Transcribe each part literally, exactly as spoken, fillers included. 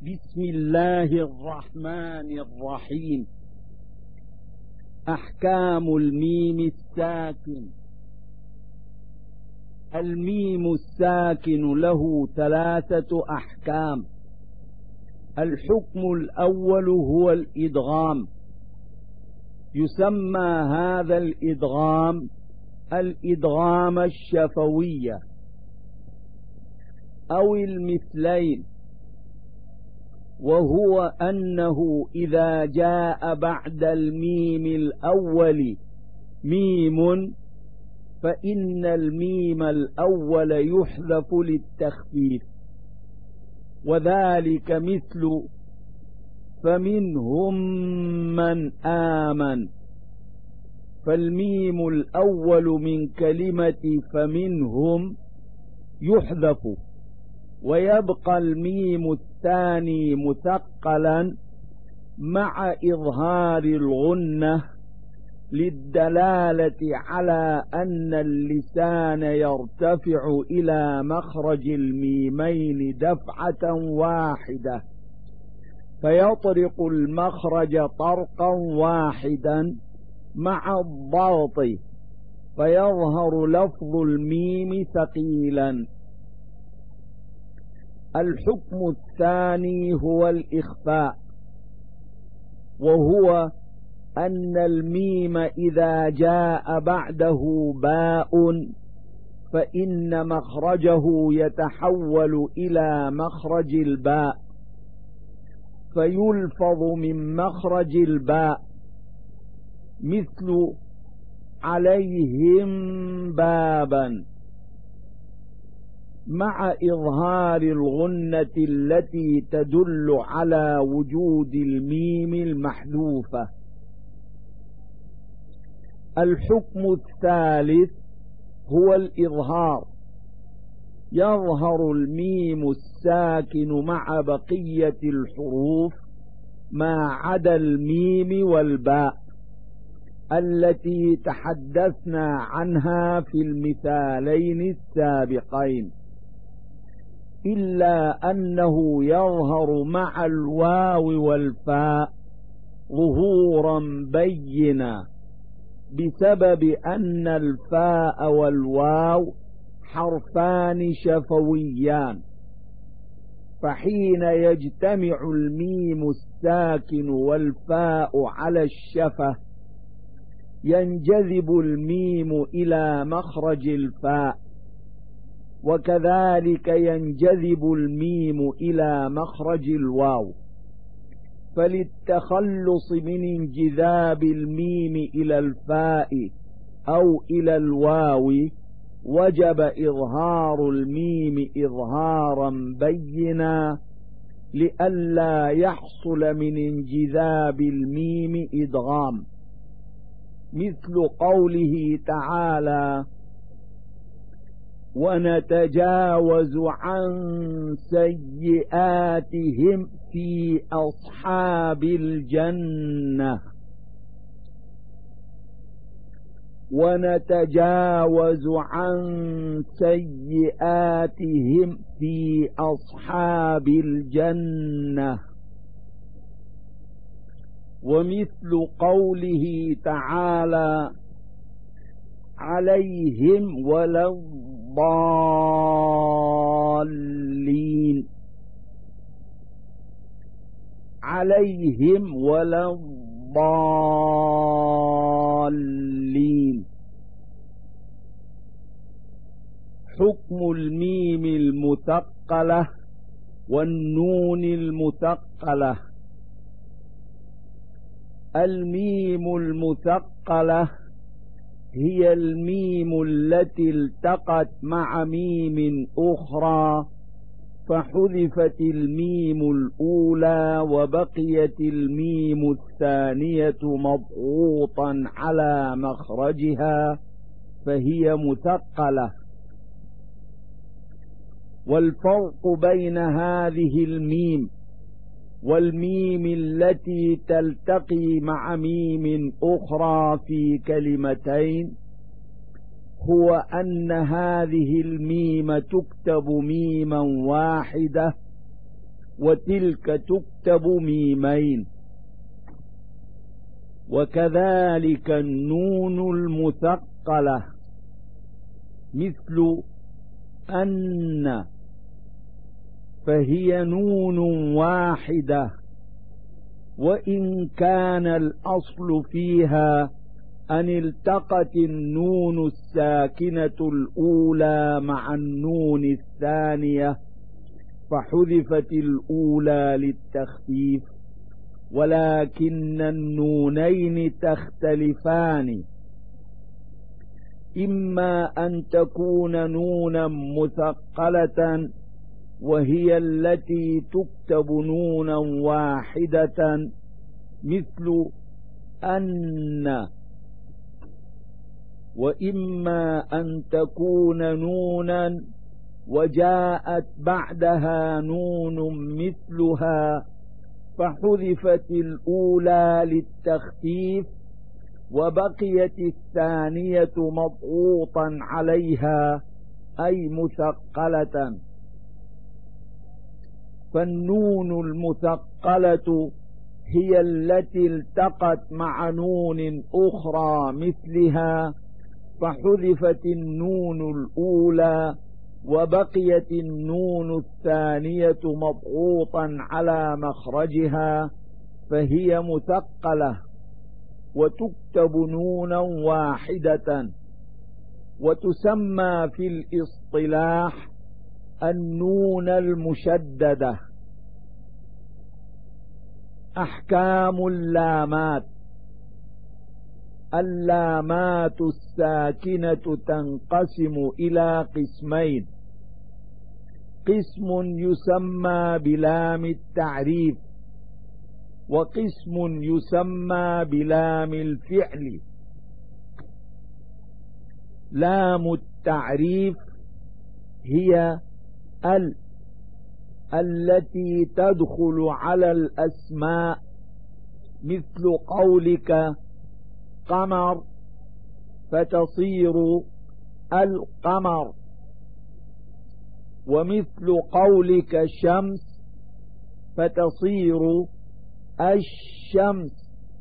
بسم الله الرحمن الرحيم. أحكام الميم الساكن. الميم الساكن له ثلاثة أحكام. الحكم الأول هو الإدغام. يسمى هذا الإدغام الإدغام الشفوي أو المثلين، وهو أنه إذا جاء بعد الميم الأول ميم فإن الميم الأول يحذف للتخفيف، وذلك مثل فمنهم من آمن، فالميم الأول من كلمة فمنهم يحذف، ويبقى الميم الثاني مثقلا مع إظهار الغنة للدلالة على أن اللسان يرتفع إلى مخرج الميمين دفعة واحدة، فيطرق المخرج طرقا واحدا مع الضغط، فيظهر لفظ الميم ثقيلا. الحكم الثاني هو الإخفاء، وهو أن الميم إذا جاء بعده باء فإن مخرجه يتحول إلى مخرج الباء، فيلفظ من مخرج الباء، مثل عليهم بابا، مع إظهار الغنة التي تدل على وجود الميم المحذوفة. الحكم الثالث هو الإظهار. يظهر الميم الساكن مع بقية الحروف ما عدا الميم والباء التي تحدثنا عنها في المثالين السابقين، إلا أنه يظهر مع الواو والفاء ظهورا بينا، بسبب أن الفاء والواو حرفان شفويان، فحين يجتمع الميم الساكن والفاء على الشفة ينجذب الميم إلى مخرج الفاء، وكذلك ينجذب الميم إلى مخرج الواو، فللتخلص من انجذاب الميم إلى الفاء أو إلى الواو وجب إظهار الميم إظهارا بينا، لئلا يحصل من انجذاب الميم إدغام، مثل قوله تعالى ونتجاوز عن سيئاتهم في أصحاب الجنة. ونتجاوز عن سيئاتهم في أصحاب الجنة. ومثل قوله تعالى عليهم ولا الضالين، عليهم ولا الضالين. حكم الميم المثقلة والنون المثقلة. الميم المثقلة هي الميم التي التقت مع ميم أخرى فحذفت الميم الأولى وبقيت الميم الثانية مضغوطا على مخرجها، فهي مثقلة. والفرق بين هذه الميم والميم التي تلتقي مع ميم أخرى في كلمتين هو أن هذه الميم تكتب ميما واحدة، وتلك تكتب ميمين. وكذلك النون المثقلة مثل أن، فهي نون واحدة، وإن كان الأصل فيها أن التقت النون الساكنة الأولى مع النون الثانية فحذفت الأولى للتخفيف، ولكن النونين تختلفان، إما أن تكون نونا مثقلة وهي التي تكتب نونا واحدة مثل أن، وإما أن تكون نونا وجاءت بعدها نون مثلها فحذفت الأولى للتخفيف وبقيت الثانية مضغوطا عليها أي مثقلة. فالنون المثقلة هي التي التقت مع نون أخرى مثلها فحذفت النون الأولى وبقيت النون الثانية مضغوطا على مخرجها فهي مثقلة، وتكتب نونا واحدة، وتسمى في الاصطلاح النون المشددة. أحكام اللامات: اللامات الساكنة تنقسم إلى قسمين: قسم يسمى بلام التعريف، وقسم يسمى بلام الفعل. لام التعريف هي ال التي تدخل على الأسماء، مثل قولك قمر فتصير القمر، ومثل قولك شمس فتصير الشمس.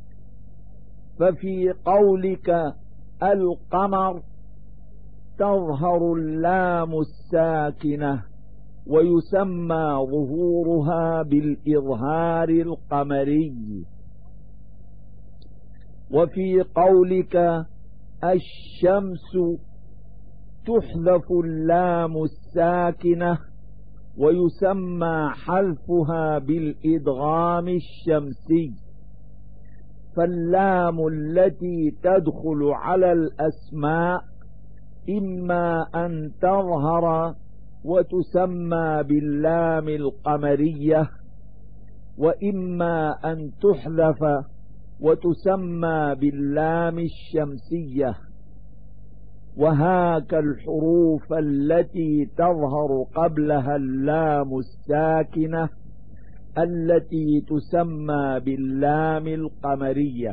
ففي قولك القمر تظهر اللام الساكنة ويسمى ظهورها بالإظهار القمري. وفي قولك الشمس تحذف اللام الساكنة ويسمى حذفها بالإدغام الشمسي. فاللام التي تدخل على الأسماء إما أن تظهر وتسمى باللام القمرية، وإما أن تحذف وتسمى باللام الشمسية. وهاك الحروف التي تظهر قبلها اللام الساكنة التي تسمى باللام القمرية: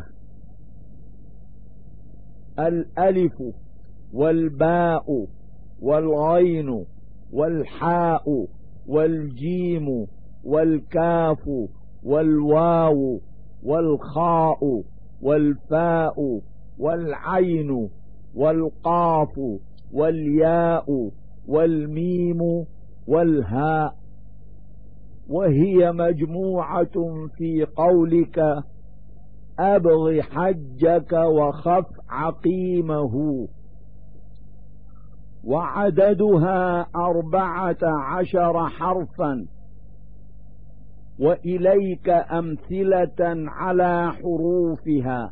الألف والباء والغين والحاء والجيم والكاف والواو والخاء والفاء والعين والقاف والياء والميم والهاء. وهي مجموعة في قولك أبغ حجك وخف عقيمه. وعددها أربعة عشر حرفا. وإليك أمثلة على حروفها: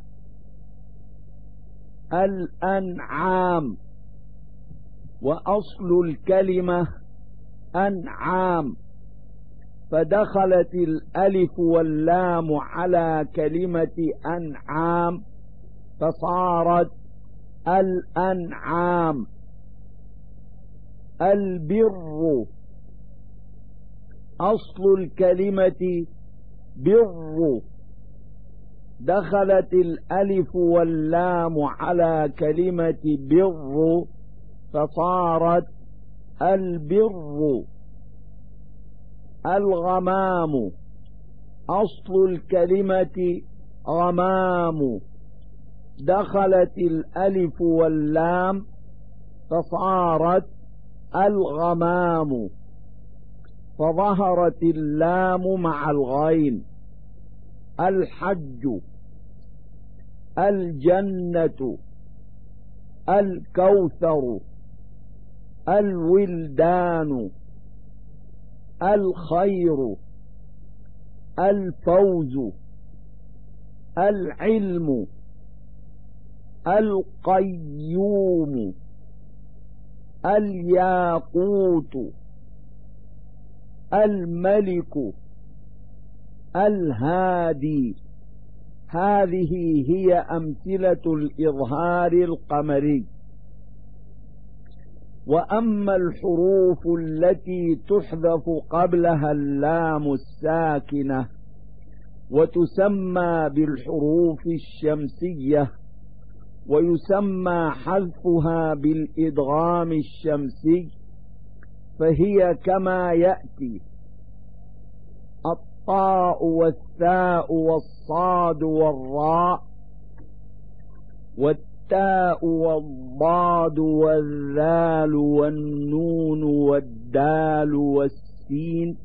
الأنعام، وأصل الكلمة أنعام، فدخلت الألف واللام على كلمة أنعام فصارت الأنعام. البر، أصل الكلمة بر، دخلت الألف واللام على كلمة بر فصارت البر. الغمام. أصل الكلمة غمام، دخلت الألف واللام فصارت الغمام، فظهرت اللام مع الغين. الحج، الجنة، الكوثر، الولدان، الخير، الفوز، العلم، القيوم، الياقوت، الملك، الهادي. هذه هي أمثلة الإظهار القمري. وأما الحروف التي تحذف قبلها اللام الساكنة وتسمى بالحروف الشمسية، ويسمى حذفها بالإدغام الشمسي، فهي كما يأتي: الطاء والثاء والصاد والراء، والتاء والضاد والذال والنون والدال والسين،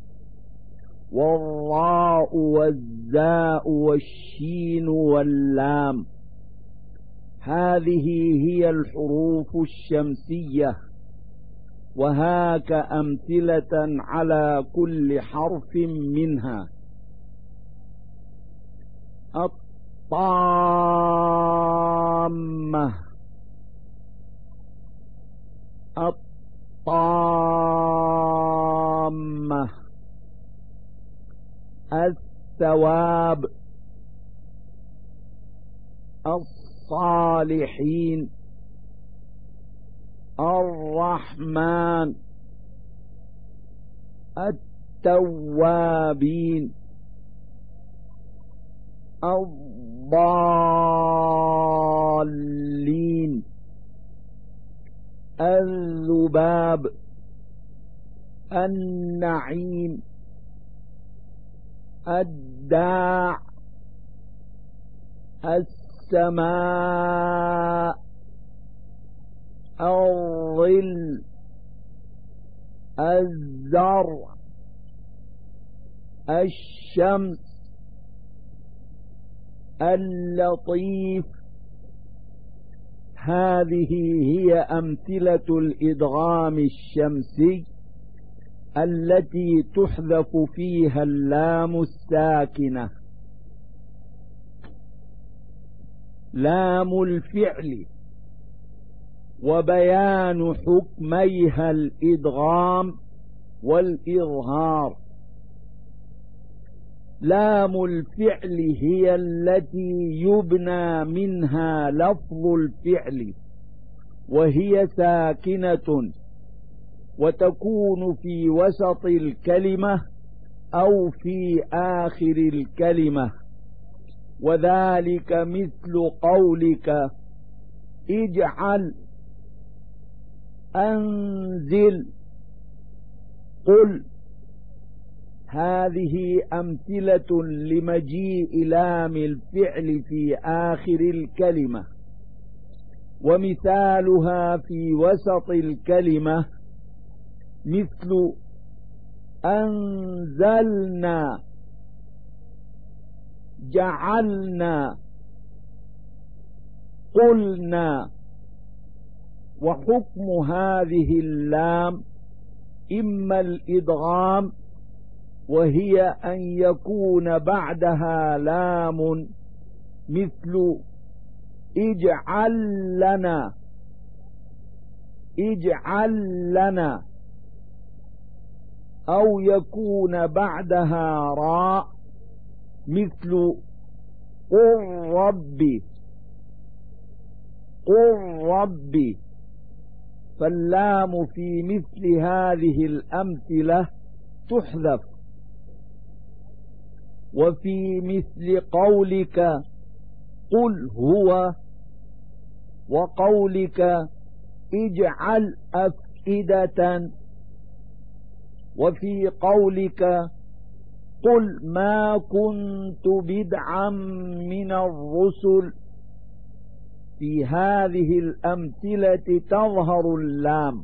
والراء والزاء والشين واللام. هذه هي الحروف الشمسية، وهاك أمثلة على كل حرف منها: الطامة، الطامة، الثواب، الصالحين، الرحمن، التوابين، الضالين، الذباب، النعيم، الداع، السماء، الظل، الزرع، الشمس، اللطيف. هذه هي أمثلة الإدغام الشمسي التي تحذف فيها اللام الساكنة. لام الفعل وبيان حكميها الإدغام والإظهار. لام الفعل هي التي يبنى منها لفظ الفعل، وهي ساكنة، وتكون في وسط الكلمة أو في آخر الكلمة. وذلك مثل قولك: اجعل، أنزل، قل. هذه أمثلة لمجيء لام الفعل في آخر الكلمة. ومثالها في وسط الكلمة مثل: أنزلنا، جعلنا، قلنا. وحكم هذه اللام إما الإدغام، وهي أن يكون بعدها لام مثل: اجعل لنا، اجعل لنا، أو يكون بعدها راء مثل: قل ربي، قل ربي. فاللام في مثل هذه الأمثلة تحذف. وفي مثل قولك: قل هو، وقولك: اجعل أفئدة، وفي قولك قل ما كنت بدعا من الرسل في هذه الأمثلة تظهر اللام،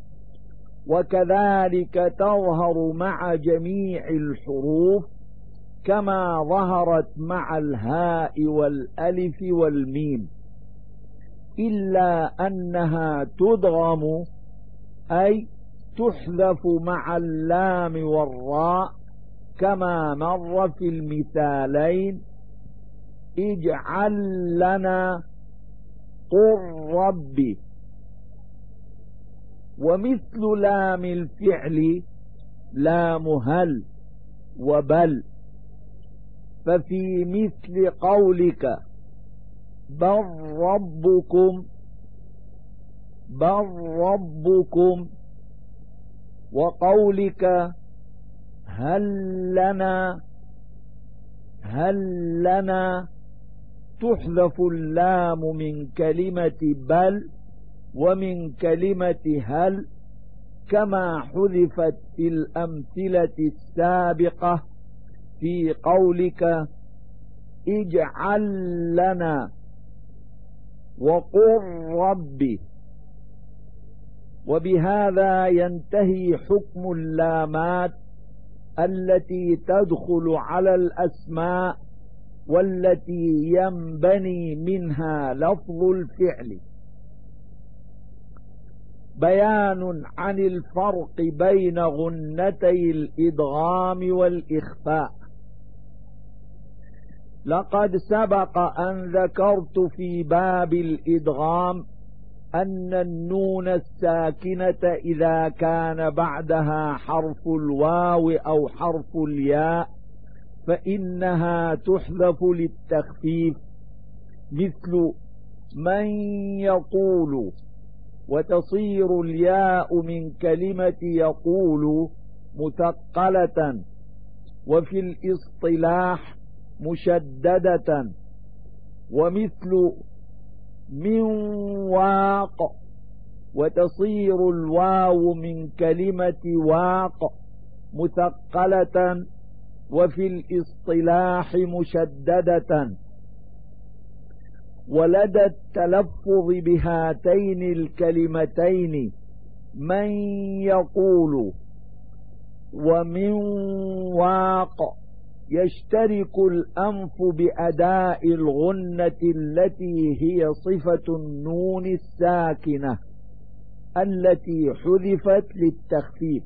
وكذلك تظهر مع جميع الحروف كما ظهرت مع الهاء والألف والميم، إلا أنها تدغم أي تحذف مع اللام والراء كما مر في المثالين اجعل لنا قل ربي. ومثل لام الفعل لام هل وبل، ففي مثل قولك بل ربكم بل ربكم وقولك هل لنا هل لنا تحذف اللام من كلمة بل ومن كلمة هل كما حذفت في الأمثلة السابقة في قولك اجعل لنا وقل ربي. وبهذا ينتهي حكم اللامات التي تدخل على الأسماء والتي ينبني منها لفظ الفعل. بيان عن الفرق بين غنتي الإدغام والإخفاء. لقد سبق أن ذكرت في باب الإدغام أن النون الساكنة إذا كان بعدها حرف الواو أو حرف الياء فإنها تحذف للتخفيف، مثل من يقول، وتصير الياء من كلمة يقول مثقلة، وفي الاصطلاح مشددة. ومثل من واق، وتصير الواو من كلمة واق مثقلة، وفي الاصطلاح مشددة. ولدى التلفظ بهاتين الكلمتين من يقول ومن واق يشترك الأنف بأداء الغنة التي هي صفة النون الساكنة التي حذفت للتخفيف،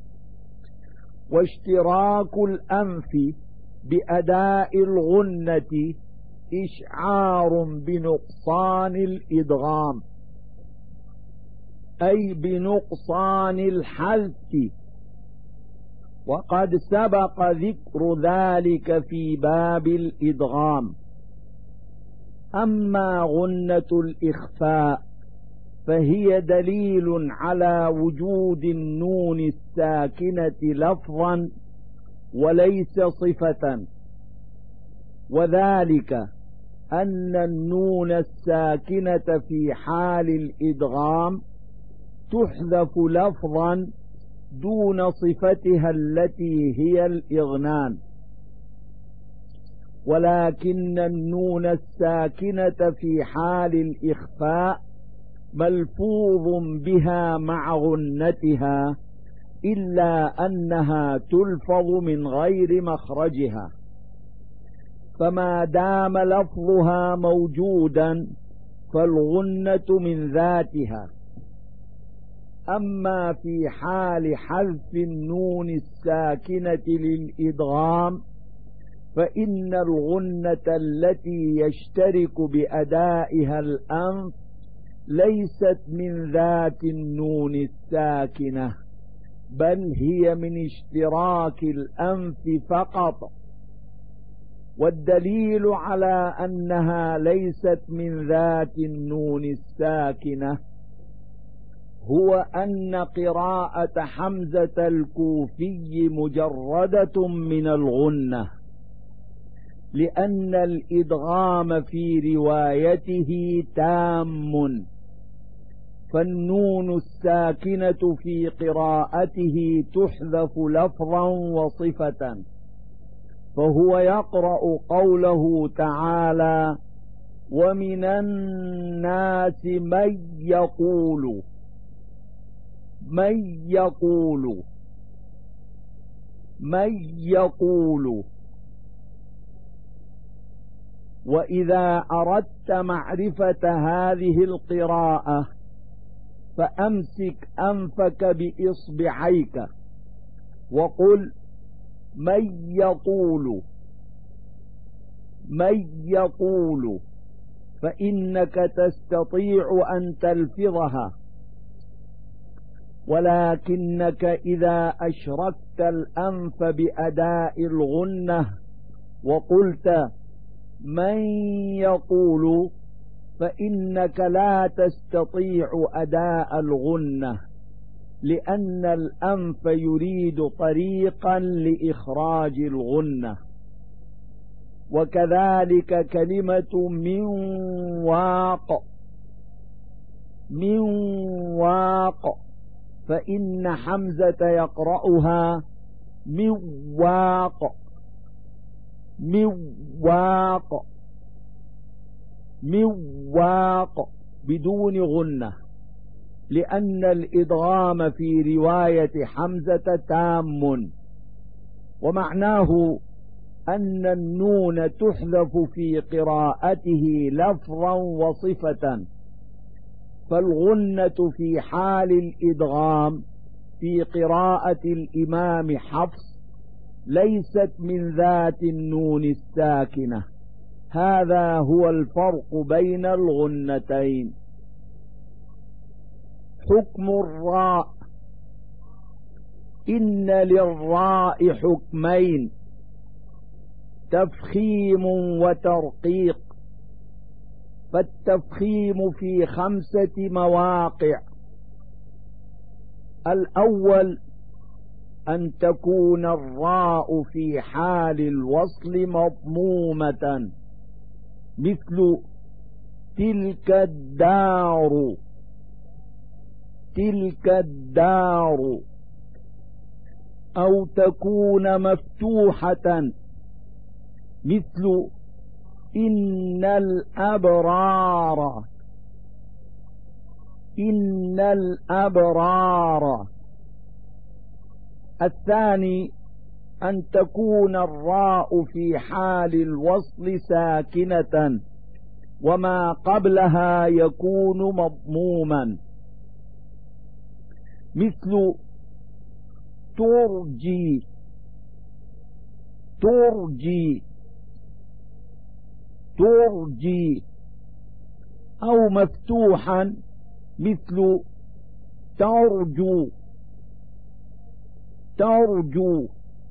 واشتراك الأنف بأداء الغنة إشعار بنقصان الإدغام أي بنقصان الحذف، وقد سبق ذكر ذلك في باب الإدغام. أما غنة الإخفاء فهي دليل على وجود النون الساكنة لفظا وليس صفة، وذلك أن النون الساكنة في حال الإدغام تحذف لفظا دون صفتها التي هي الإغنان، ولكن النون الساكنة في حال الإخفاء ملفوظ بها مع غنتها، إلا أنها تلفظ من غير مخرجها، فما دام لفظها موجودا فالغنة من ذاتها. أما في حال حذف النون الساكنة للإدغام فإن الغنة التي يشترك بأدائها الأنف ليست من ذات النون الساكنة، بل هي من اشتراك الأنف فقط. والدليل على أنها ليست من ذات النون الساكنة هو أن قراءة حمزة الكوفي مجردة من الغنة، لأن الإدغام في روايته تام، فالنون الساكنة في قراءته تحذف لفظا وصفة، فهو يقرأ قوله تعالى: ومن الناس من يقول من يقول من يقول. وإذا أردت معرفة هذه القراءة فأمسك أنفك بإصبعيك وقل: من يقول من يقول، فإنك تستطيع أن تلفظها. ولكنك إذا أشركت الأنف بأداء الغنة وقلت من يقول، فإنك لا تستطيع أداء الغنة، لأن الأنف يريد طريقا لإخراج الغنة. وكذلك كلمة من واق من واق، فإن حمزة يقرأها من واق من واق من واق بدون غنة، لأن الإدغام في رواية حمزة تام، ومعناه أن النون تحذف في قراءته لفظا وصفة، فالغنة في حال الإدغام في قراءة الإمام حفص ليست من ذات النون الساكنة. هذا هو الفرق بين الغنتين. حكم الراء: إن للراء حكمين: تفخيم وترقيق. فالتفخيم في خمسة مواقع: الأول أن تكون الراء في حال الوصل مضمومة، مثل تلك الدار تلك الدار، أو تكون مفتوحة، مثل إن الأبرار إن الأبرار. الثاني أن تكون الراء في حال الوصل ساكنة وما قبلها يكون مضموما، مثل ترجي ترجي ترجي، أو مفتوحا مثل ترجو ترجو.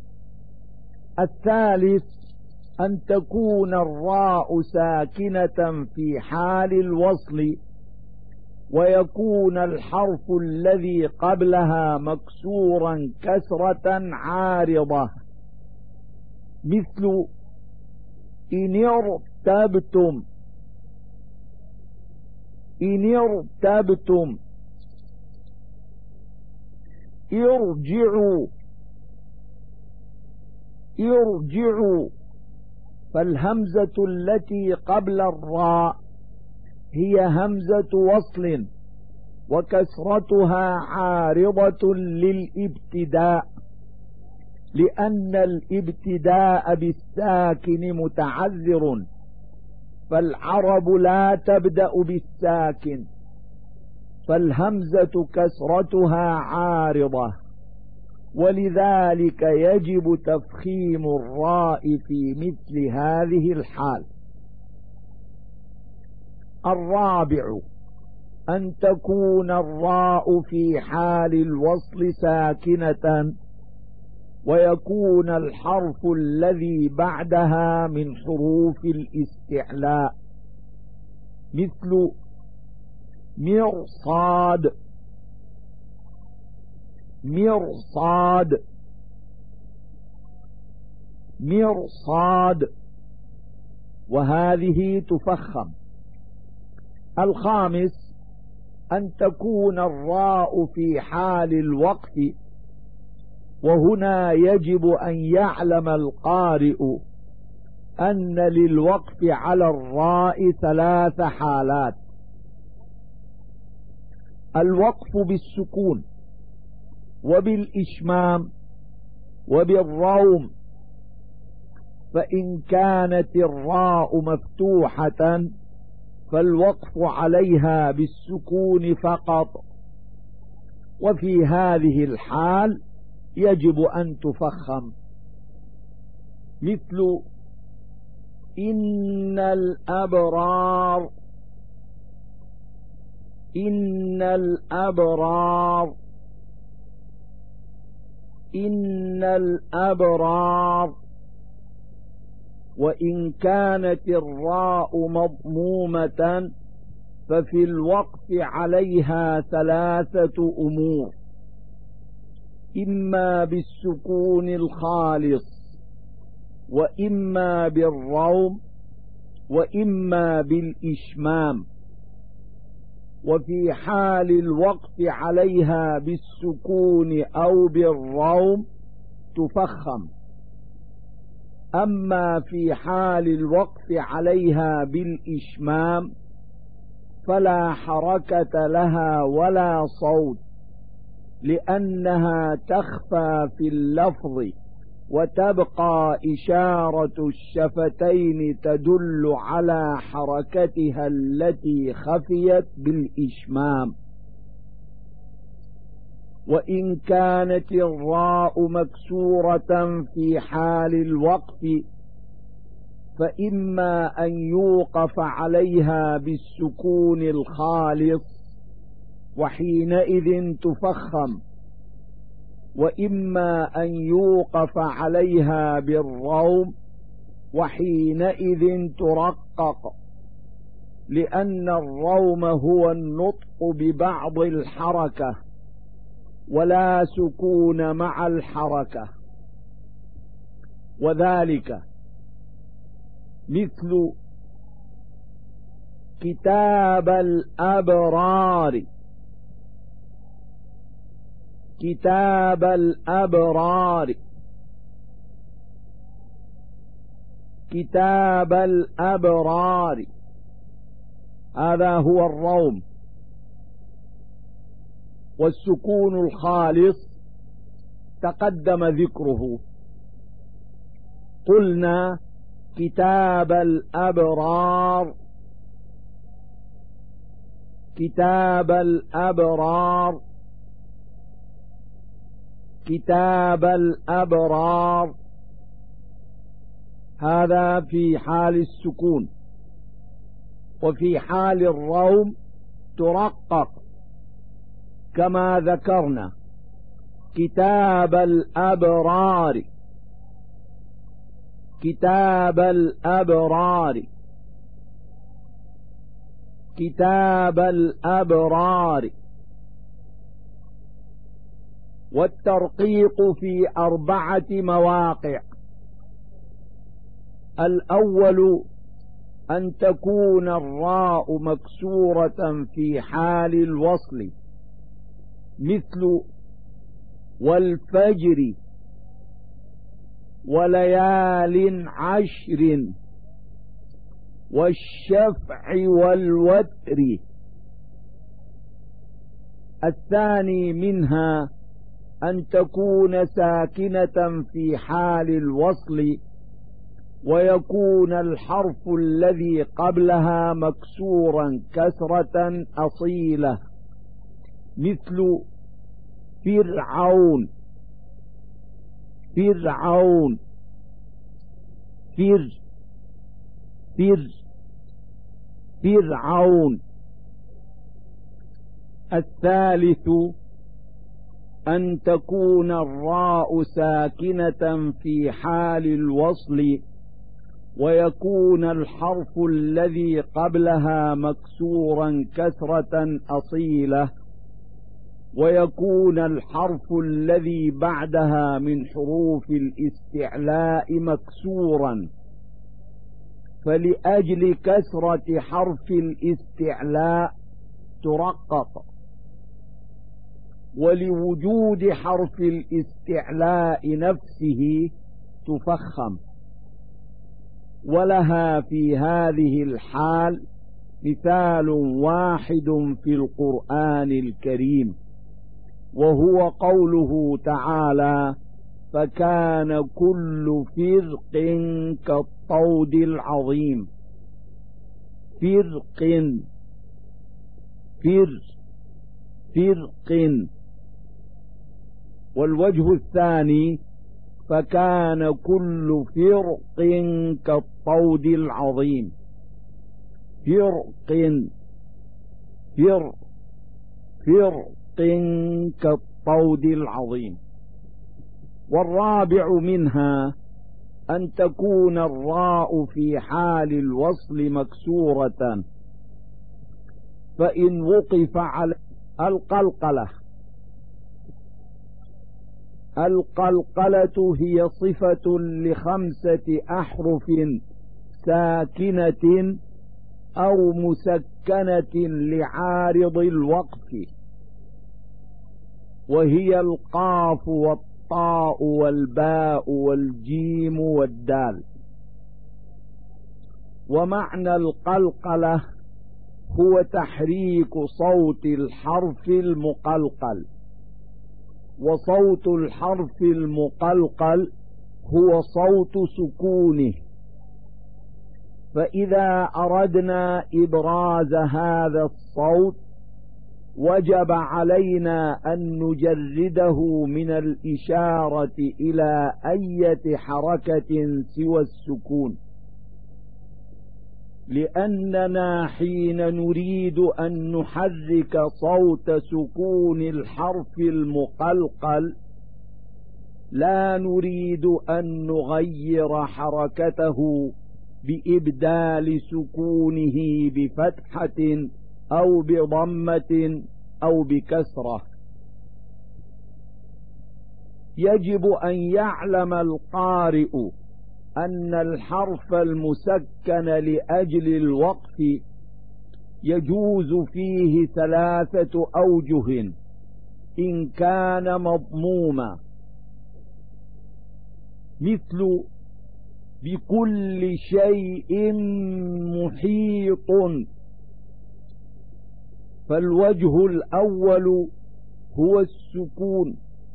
الثالث أن تكون الراء ساكنة في حال الوصل ويكون الحرف الذي قبلها مكسورا كسرة عارضة، مثل إن ارتبتم إن ارتبتم. ارجعوا ارجعوا. فالهمزة التي قبل الراء هي همزة وصل، وكسرتها عارضة للابتداء، لأن الابتداء بالساكن متعذر، فالعرب لا تبدأ بالساكن، فالهمزة كسرتها عارضة، ولذلك يجب تفخيم الراء في مثل هذه الحال. الرابع أن تكون الراء في حال الوصل ساكنة ويكون الحرف الذي بعدها من حروف الاستعلاء، مثل مرصاد مرصاد مرصاد، وهذه تفخم. الخامس أن تكون الراء في حال الوقف، وهنا يجب أن يعلم القارئ أن للوقف على الراء ثلاث حالات: الوقف بالسكون وبالإشمام وبالروم، فإن كانت الراء مفتوحة فالوقف عليها بالسكون فقط، وفي هذه الحال يجب أن تفخم، مثل إن الأبرار، إن الأبرار، إن الأبرار. وإن كانت الراء مضمومة ففي الوقف عليها ثلاثة أمور: إما بالسكون الخالص، وإما بالروم، وإما بالإشمام. وفي حال الوقف عليها بالسكون أو بالروم تفخم، أما في حال الوقف عليها بالإشمام فلا حركة لها ولا صوت، لأنها تخفى في اللفظ، وتبقى إشارة الشفتين تدل على حركتها التي خفيت بالإشمام. وإن كانت الراء مكسورة في حال الوقف فإما أن يوقف عليها بالسكون الخالص وحينئذ تفخم، وإما أن يوقف عليها بالروم وحينئذ ترقق، لأن الروم هو النطق ببعض الحركة ولا سكون مع الحركة، وذلك مثل كتاب الأبرار، كتاب الأبرار، كتاب الأبرار، هذا هو الروم. والسكون الخالص تقدم ذكره، قلنا كتاب الأبرار، كتاب الأبرار، كتاب الأبرار، هذا في حال السكون. وفي حال الروم ترقق كما ذكرنا: كتاب الأبرار، كتاب الأبرار، كتاب الأبرار. والترقيق في أربعة مواقع: الأول أن تكون الراء مكسورة في حال الوصل، مثل والفجر وليال عشر والشفع والوتر. الثاني منها أن تكون ساكنة في حال الوصل ويكون الحرف الذي قبلها مكسورا كسرة أصيلة، مثل فرعون، فرعون، فر فر فرعون. الثالث أن تكون الراء ساكنة في حال الوصل ويكون الحرف الذي قبلها مكسورا كسرة أصيلة، ويكون الحرف الذي بعدها من حروف الاستعلاء مكسورا، فلأجل كسرة حرف الاستعلاء ترقق، ولوجود حرف الاستعلاء نفسه تفخم. ولها في هذه الحال مثال واحد في القرآن الكريم، وهو قوله تعالى: فكان كل فرق كالطود العظيم. فرق فر فرق. والوجه الثاني: فكان كل فرق كالطود العظيم. فرق فر فرق كالطود العظيم. والرابع منها أن تكون الراء في حال الوصل مكسورة، فإن وقف على القلقلة. القلقلة هي صفة لخمسة أحرف ساكنة أو مسكنة لعارض الوقف، وهي القاف والطاء والباء والجيم والدال. ومعنى القلقلة هو تحريك صوت الحرف المقلقل، وصوت الحرف المقلقل هو صوت سكونه. فإذا أردنا إبراز هذا الصوت وجب علينا أن نجرده من الإشارة إلى أي حركة سوى السكون، لأننا حين نريد أن نحرك صوت سكون الحرف المقلقل لا نريد أن نغير حركته بإبدال سكونه بفتحة أو بضمة أو بكسرة. يجب أن يعلم القارئ أن الحرف المسكن لأجل الوقف يجوز فيه ثلاثة أوجه إن كان مضموما، مثل بكل شيء محيط. فالوجه الأول هو السكون،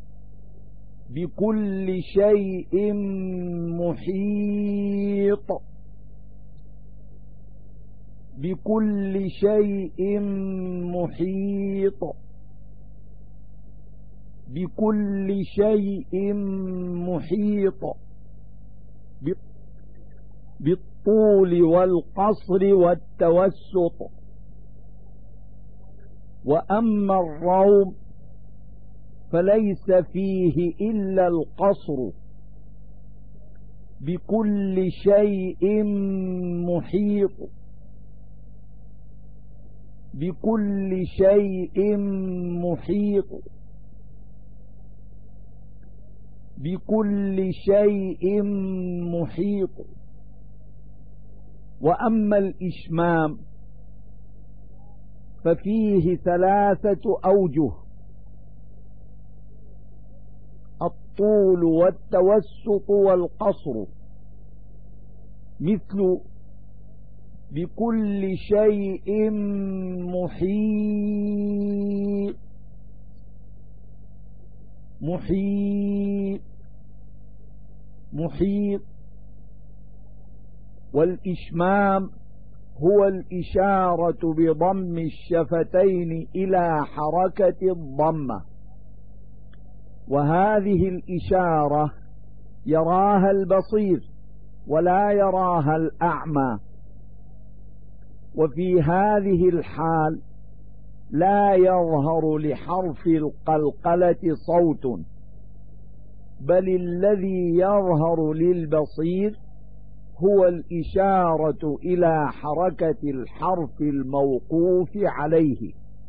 بكل شيء محيط، بكل شيء محيط، بكل شيء محيط، بالطول والقصر والتوسط. وأما الروم فليس فيه إلا القصر، بكل شيء محيط، بكل شيء محيط، بكل شيء محيط. وأما الإشمام ففيه ثلاثة أوجه: الطول والتوسط والقصر، مثل بكل شيء محيط، محيط، محيط. والإشمام هو الإشارة بضم الشفتين إلى حركة الضمة، وهذه الإشارة يراها البصير ولا يراها الأعمى. وفي هذه الحال لا يظهر لحرف القلقلة صوت، بل الذي يظهر للبصير هو الإشارة إلى حركة الحرف الموقوف عليه.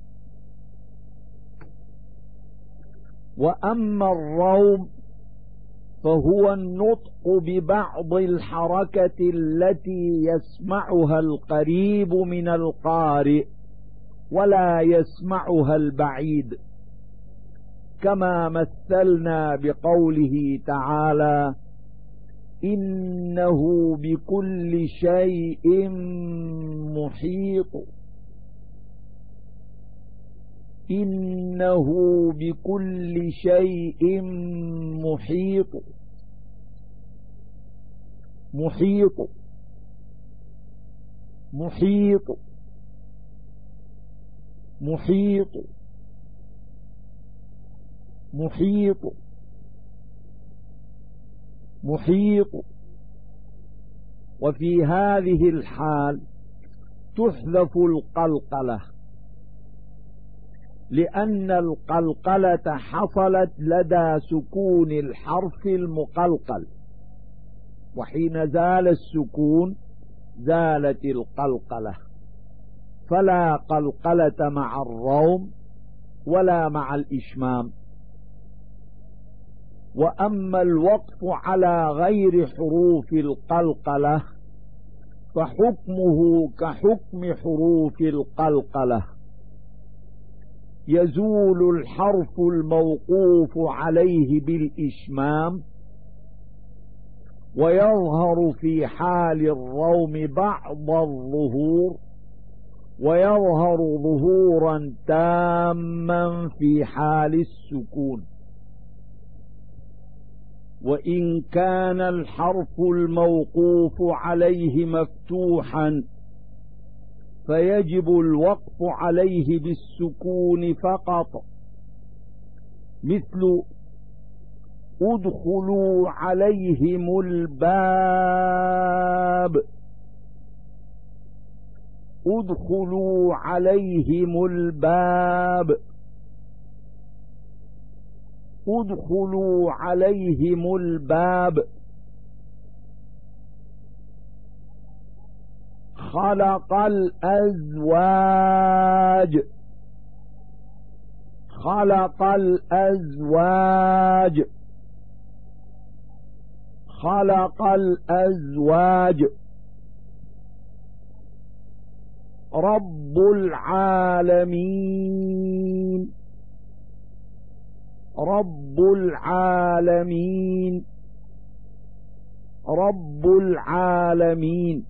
وأما الروم فهو النطق ببعض الحركة التي يسمعها القريب من القارئ ولا يسمعها البعيد، كما مثلنا بقوله تعالى: إنه بكل شيء محيط. إنه بكل شيء محيط. محيط محيط محيط محيط محيط. وفي هذه الحال تحذف القلقلة، لأن القلقلة حصلت لدى سكون الحرف المقلقل، وحين زال السكون زالت القلقلة، فلا قلقلة مع الروم ولا مع الإشمام. وأما الوقف على غير حروف القلقلة فحكمه كحكم حروف القلقلة، يزول الحرف الموقوف عليه بالإشمام، ويظهر في حال الروم بعض الظهور، ويظهر ظهورا تاما في حال السكون. وإن كان الحرف الموقوف عليه مفتوحا فيجب الوقف عليه بالسكون فقط، مثل ادخلوا عليهم الباب. ادخلوا عليهم الباب. ادخلوا عليهم الباب. خلق الأزواج. خلق الأزواج. خلق الأزواج. رب العالمين. رب العالمين. رب العالمين.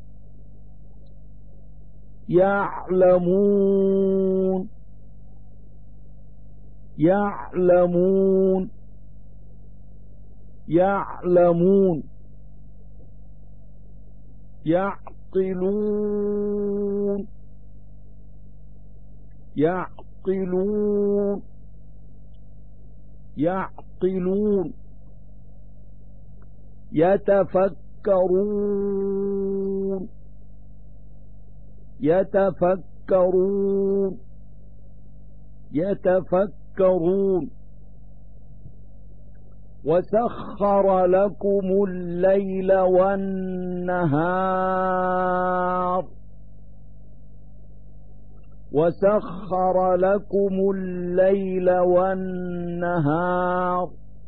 يعلمون. يعلمون. يعلمون. يعقلون. يعقلون. يعقلون. يتفكرون. يتفكرون. يتفكرون. وسخر لكم الليل والنهار. وسخر لكم الليل والنهار.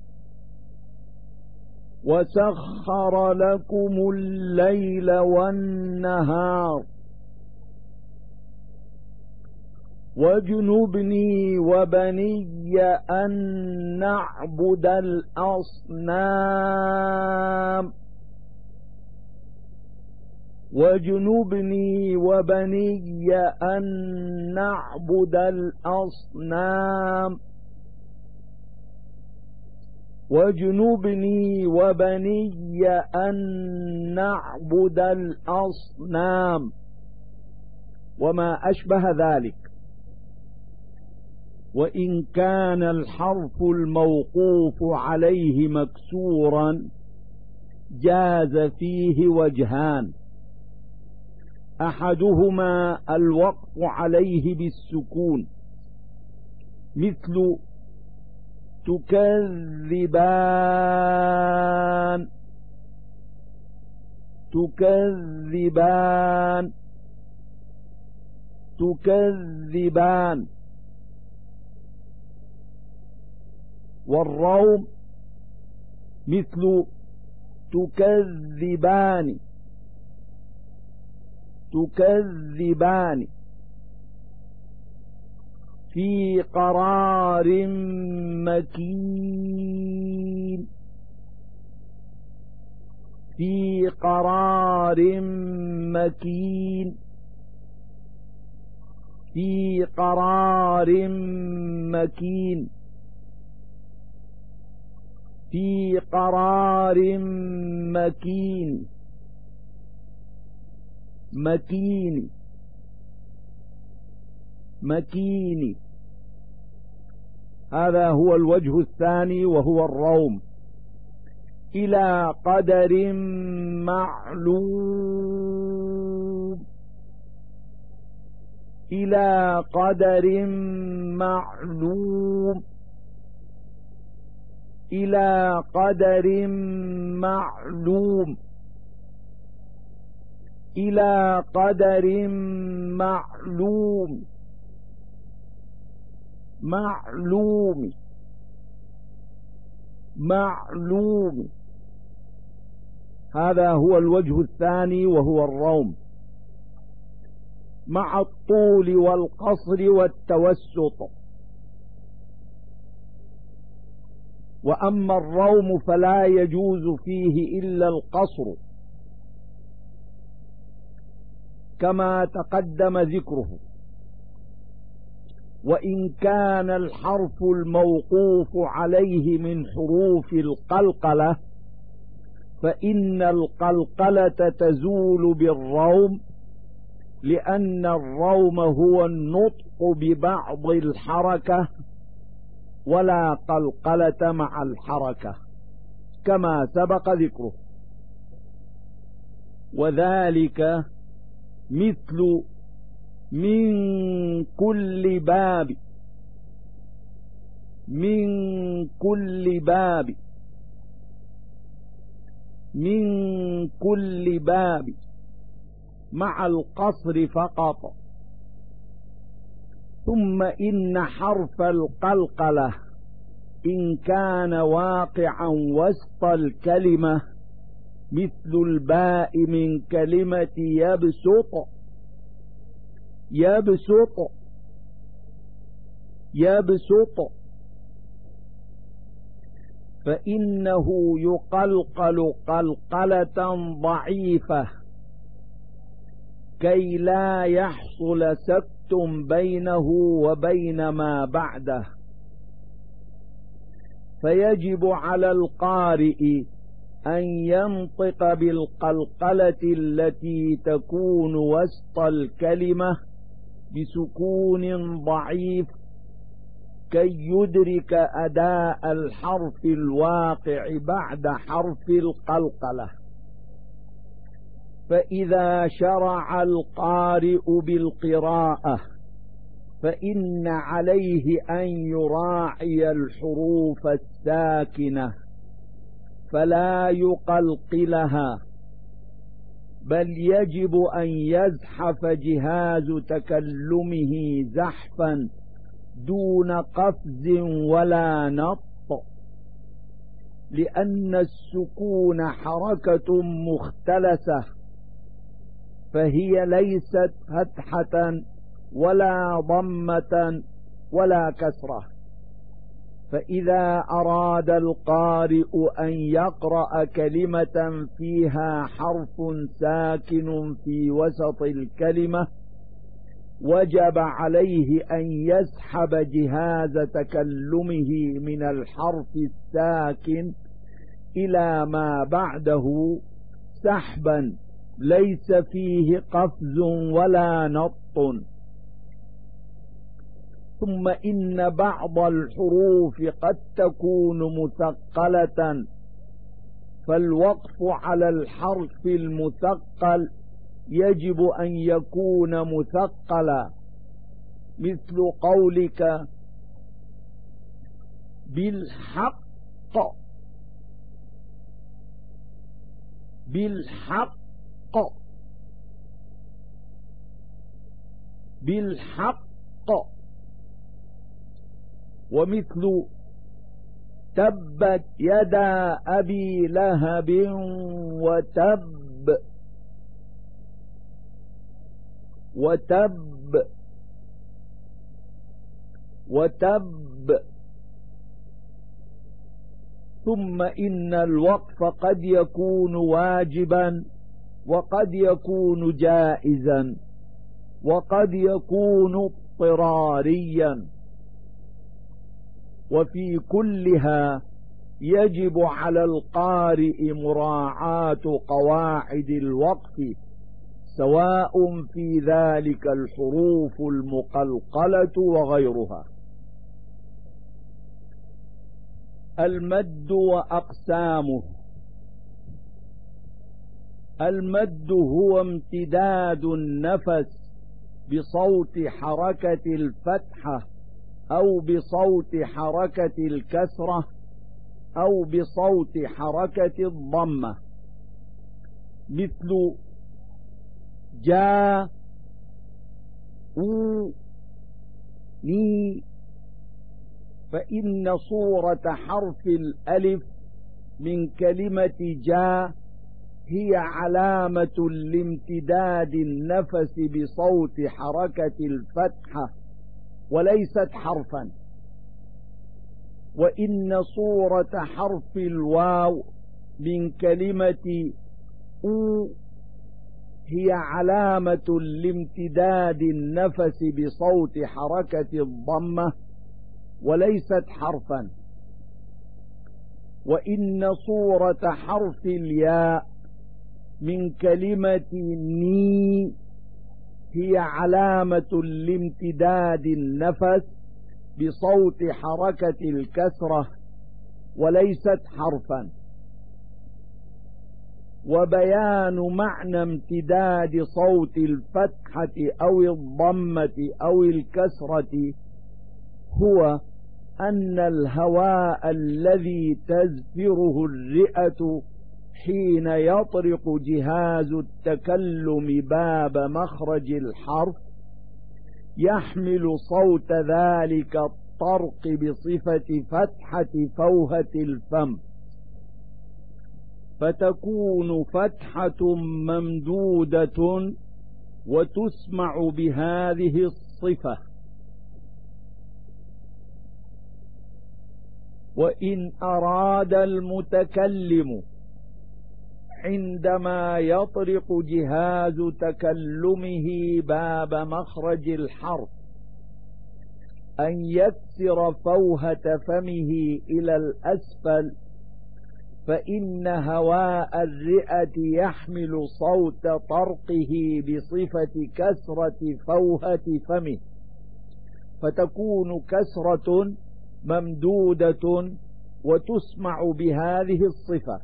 وسخر لكم الليل والنهار. واجنبني وبني أن نعبد الأصنام. واجنبني وبني أن نعبد الأصنام. واجنبني وبني أن نعبد الأصنام وما أشبه ذلك. وإن كان الحرف الموقوف عليه مكسورا جاز فيه وجهان: أحدهما الوقف عليه بالسكون، مثل تكذبان. تكذبان. تكذبان. والروم مثل تكذبان. تكذبان. في قرار مكين في قرار مكين في قرار مكين في قرار مكين مكين مكين. هذا هو الوجه الثاني وهو الروم. إلى قدر معلوم إلى قدر معلوم إلى قدر معلوم إلى قدر معلوم معلوم معلوم. هذا هو الوجه الثاني وهو الروم، مع الطول والقصر والتوسط. وأما الروم فلا يجوز فيه إلا القصر كما تقدم ذكره، وإن كان الحرف الموقوف عليه من حروف القلقلة فإن القلقلة تزول بالروم، لأن الروم هو النطق ببعض الحركة ولا قلقلة مع الحركة كما سبق ذكره. وذلك مثل من كل باب من كل باب من كل باب مع القصر فقط. ثم إن حرف القلقلة إن كان واقعا وسط الكلمة مثل الباء من كلمة يبسط يبسط يبسط فإنه يقلقل قلقلة ضعيفة كي لا يحصل سكت بينه وبين ما بعده، فيجب على القارئ أن ينطق بالقلقلة التي تكون وسط الكلمة بسكون ضعيف كي يدرك أداء الحرف الواقع بعد حرف القلقلة. فإذا شرع القارئ بالقراءة فإن عليه أن يراعي الحروف الساكنة فلا يقلقلها، بل يجب أن يزحف جهاز تكلمه زحفا دون قفز ولا نط، لأن السكون حركة مختلسة فهي ليست فتحة ولا ضمة ولا كسرة. فإذا أراد القارئ أن يقرأ كلمة فيها حرف ساكن في وسط الكلمة وجب عليه أن يسحب جهاز تكلمه من الحرف الساكن إلى ما بعده سحبا ليس فيه قفز ولا نط. ثم إن بعض الحروف قد تكون مثقلة، فالوقف على الحرف المثقل يجب أن يكون مثقلا، مثل قولك بالحق بالحق بالحق، ومثل تبت يدا أبي لهب وتب وتب. وتب. ثم إن الوقف قد يكون واجبا وقد يكون جائزا وقد يكون اضطراريا، وفي كلها يجب على القارئ مراعاة قواعد الوقف، سواء في ذلك الحروف المقلقلة وغيرها. المد وأقسامه. المد هو امتداد النفس بصوت حركة الفتحة أو بصوت حركة الكسرة أو بصوت حركة الضمة، مثل جاء، أو، ني. فإن صورة حرف الألف من كلمة جاء هي علامة لامتداد النفس بصوت حركة الفتحة وليست حرفا. وإن صورة حرف الواو من كلمة أو هي علامة لامتداد النفس بصوت حركة الضمة وليست حرفا. وإن صورة حرف الياء من كلمة ني هي علامة لامتداد النفس بصوت حركة الكسرة وليست حرفا. وبيان معنى امتداد صوت الفتحة أو الضمة أو الكسرة هو أن الهواء الذي تزفره الرئة حين يطرق جهاز التكلم باب مخرج الحرف يحمل صوت ذلك الطرق بصفة فتحة فوهة الفم، فتكون فتحة ممدودة وتسمع بهذه الصفة. وإن أراد المتكلم عندما يطرق جهاز تكلمه باب مخرج الحرف أن يكسر فوهة فمه إلى الأسفل، فإن هواء الرئة يحمل صوت طرقه بصفة كسرة فوهة فمه، فتكون كسرة ممدودة وتسمع بهذه الصفة.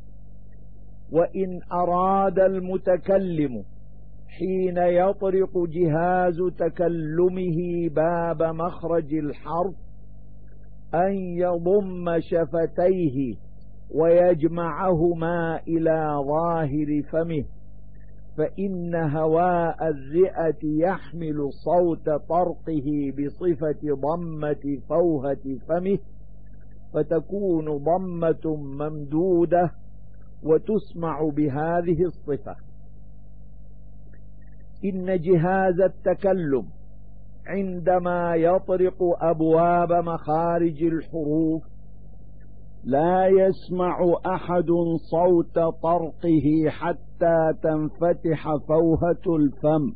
وإن أراد المتكلم حين يطرق جهاز تكلمه باب مخرج الحرف أن يضم شفتيه ويجمعهما إلى ظاهر فمه، فإن هواء الرئة يحمل صوت طرقه بصفة ضمة فوهة فمه، فتكون ضمة ممدودة وتسمع بهذه الصفة. إن جهاز التكلم عندما يطرق أبواب مخارج الحروف لا يسمع أحد صوت طرقه حتى تنفتح فوهة الفم،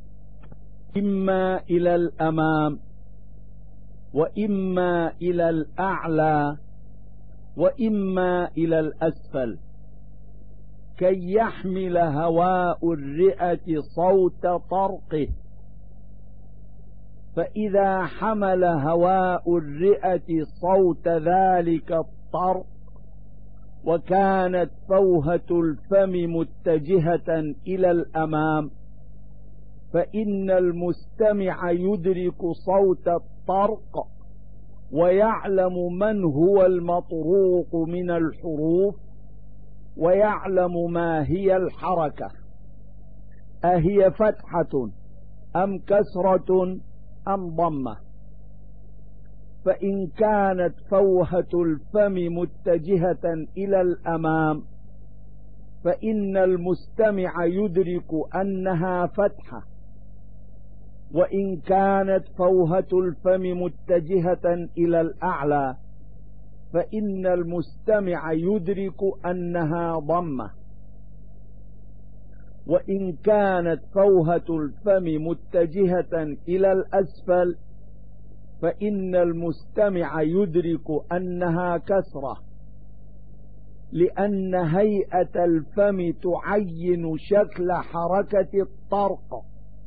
إما إلى الأمام وإما إلى الأعلى وإما إلى الأسفل، كي يحمل هواء الرئة صوت طرقه. فإذا حمل هواء الرئة صوت ذلك الطرق وكانت فوهة الفم متجهة إلى الأمام، فإن المستمع يدرك صوت الطرق ويعلم من هو المطروق من الحروف ويعلم ما هي الحركة، أهي فتحة أم كسرة أم ضمة. فإن كانت فوهة الفم متجهة إلى الأمام فإن المستمع يدرك أنها فتحة، وإن كانت فوهة الفم متجهة إلى الأعلى فإن المستمع يدرك أنها ضمة، وإن كانت فوهة الفم متجهة إلى الأسفل فإن المستمع يدرك أنها كسرة، لأن هيئة الفم تعين شكل حركة الطرق.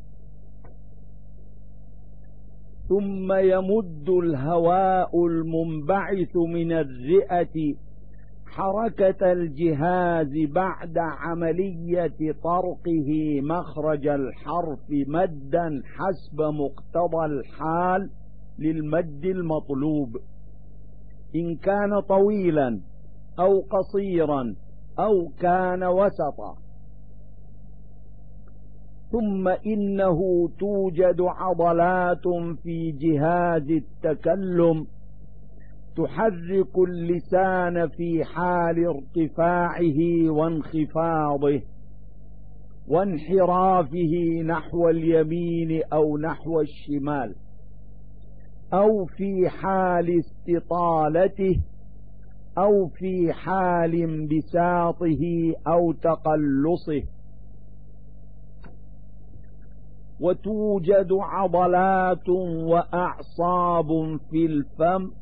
ثم يمد الهواء المنبعث من الرئة حركة الجهاز بعد عملية طرقه مخرج الحرف مدا حسب مقتضى الحال للمد المطلوب، إن كان طويلا أو قصيرا أو كان وسطا. ثم إنه توجد عضلات في جهاز التكلم تحرك اللسان في حال ارتفاعه وانخفاضه وانحرافه نحو اليمين أو نحو الشمال، أو في حال استطالته أو في حال انبساطه أو تقلصه. وتوجد عضلات وأعصاب في الفم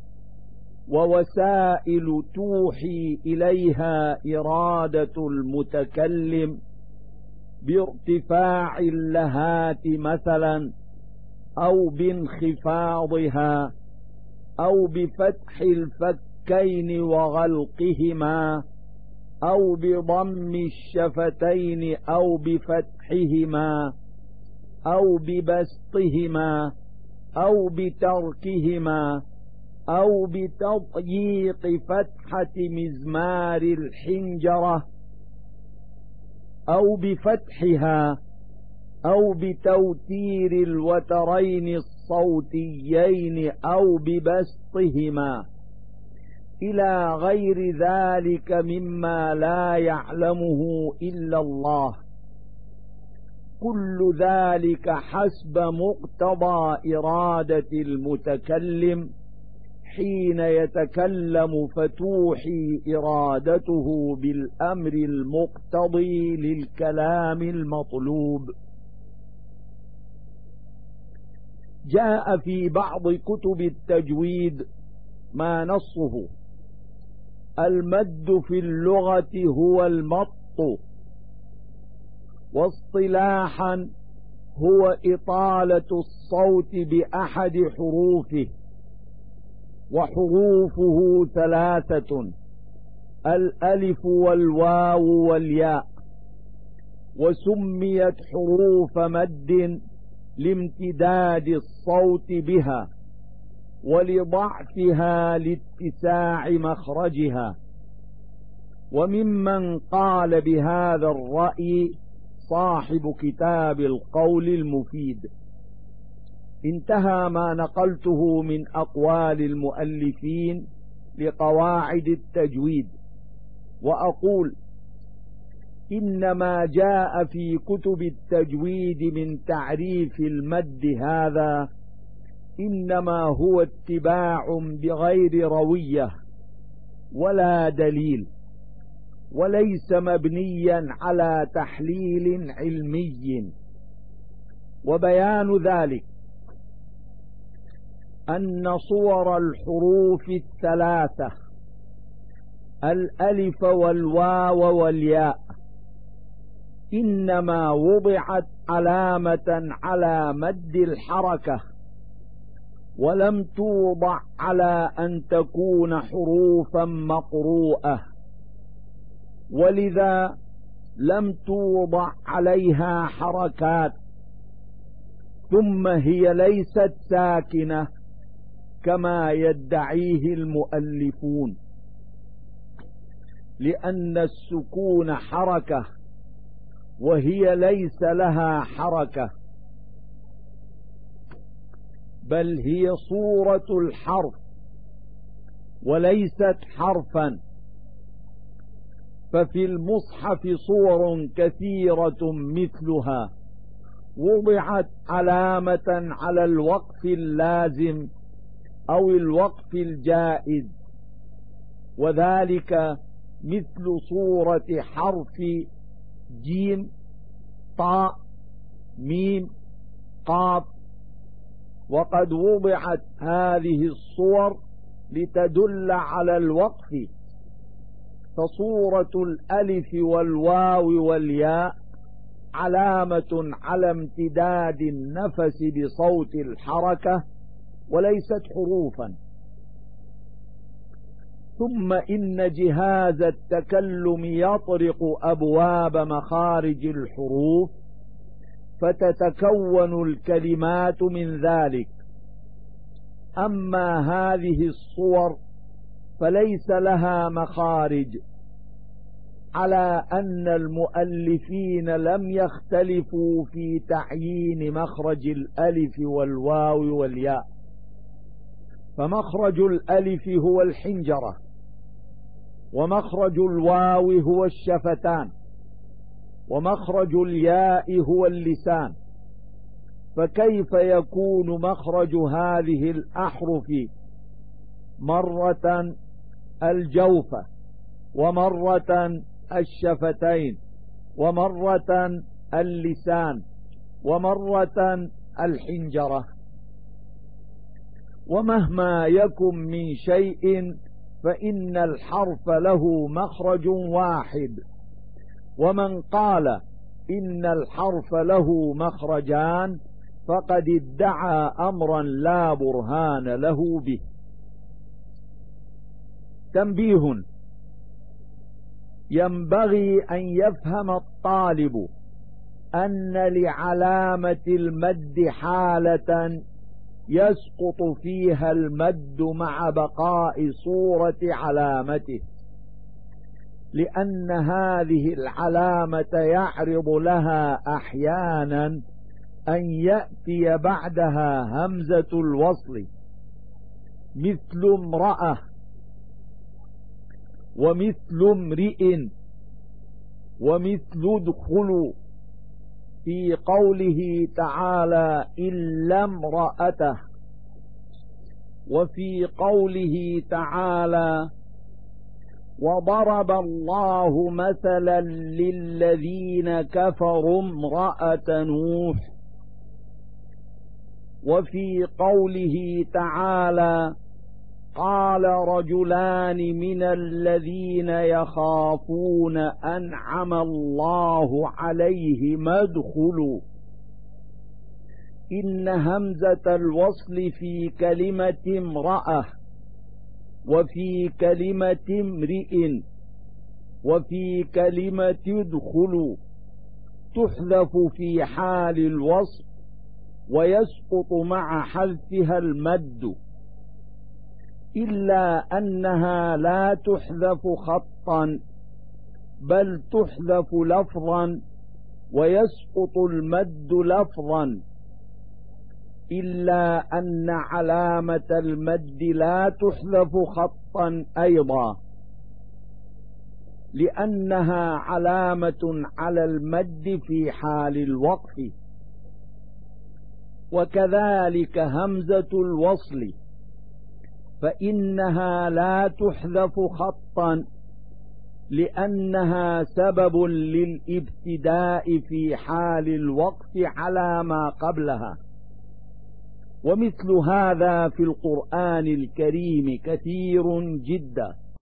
ووسائل توحي إليها إرادة المتكلم بارتفاع اللهات مثلا، أو بانخفاضها، أو بفتح الفكين وغلقهما، أو بضم الشفتين أو بفتحهما، أو ببسطهما، أو بتركهما، أو بتضييق فتحة مزمار الحنجرة، أو بفتحها، أو بتوتير الوترين الصوتيين، أو ببسطهما، إلى غير ذلك مما لا يعلمه إلا الله. كل ذلك حسب مقتضى إرادة المتكلم حين يتكلم، فتوحي إرادته بالأمر المقتضي للكلام المطلوب. جاء في بعض كتب التجويد ما نصه: المد في اللغة هو المط، واصطلاحا هو إطالة الصوت بأحد حروفه، وحروفه ثلاثة: الألف والواو والياء، وسميت حروف مد لامتداد الصوت بها ولضعفها لاتساع مخرجها. وممن قال بهذا الرأي صاحب كتاب القول المفيد. انتهى ما نقلته من أقوال المؤلفين لقواعد التجويد. وأقول إنما جاء في كتب التجويد من تعريف المد هذا إنما هو اتباع بغير روية ولا دليل، وليس مبنيا على تحليل علمي. وبيان ذلك أن صور الحروف الثلاثة الألف والواو والياء إنما وضعت علامة على مد الحركة، ولم توضع على أن تكون حروفا مقروءة، ولذا لم توضع عليها حركات. ثم هي ليست ساكنة كما يدعيه المؤلفون، لأن السكون حركة وهي ليس لها حركة، بل هي صورة الحرف وليست حرفا. ففي المصحف صور كثيرة مثلها، وضعت علامة على الوقف اللازم أو الوقف الجائز، وذلك مثل صورة حرف جيم طاء ميم قاف، وقد وضعت هذه الصور لتدل على الوقف، فصورة الألف والواو والياء علامة على امتداد النفس بصوت الحركة وليست حروفا. ثم إن جهاز التكلم يطرق أبواب مخارج الحروف فتتكون الكلمات من ذلك. أما هذه الصور فليس لها مخارج، على أن المؤلفين لم يختلفوا في تعيين مخرج الألف والواو والياء، فمخرج الألف هو الحنجرة، ومخرج الواو هو الشفتان، ومخرج الياء هو اللسان، فكيف يكون مخرج هذه الأحرف مرة الجوفة، ومرة الشفتين، ومرة اللسان، ومرة الحنجرة؟ ومهما يكن من شيء فإن الحرف له مخرج واحد، ومن قال إن الحرف له مخرجان فقد ادعى أمرا لا برهان له به. تنبيه: ينبغي أن يفهم الطالب أن لعلامة المد حالة يسقط فيها المد مع بقاء صورة علامته، لأن هذه العلامة يعرض لها أحيانا أن يأتي بعدها همزة الوصل، مثل امرأة، ومثل امرئ، ومثل ادخلوا في قوله تعالى إلا امرأته، وفي قوله تعالى وضرب الله مثلا للذين كفروا امرأة نوح، وفي قوله تعالى قال رجلان من الذين يخافون أنعم الله عليهم ادخلوا. إن همزة الوصل في كلمة امرأة، وفي كلمة امرئ، وفي كلمة ادخلوا تحذف في حال الوصل، ويسقط مع حذفها المد، إلا أنها لا تحذف خطا، بل تحذف لفظا، ويسقط المد لفظا، إلا أن علامة المد لا تحذف خطا أيضا، لأنها علامة على المد في حال الوقف. وكذلك همزة الوصل فإنها لا تحذف خطا، لأنها سبب للابتداء في حال الوقف على ما قبلها. ومثل هذا في القرآن الكريم كثير جدا،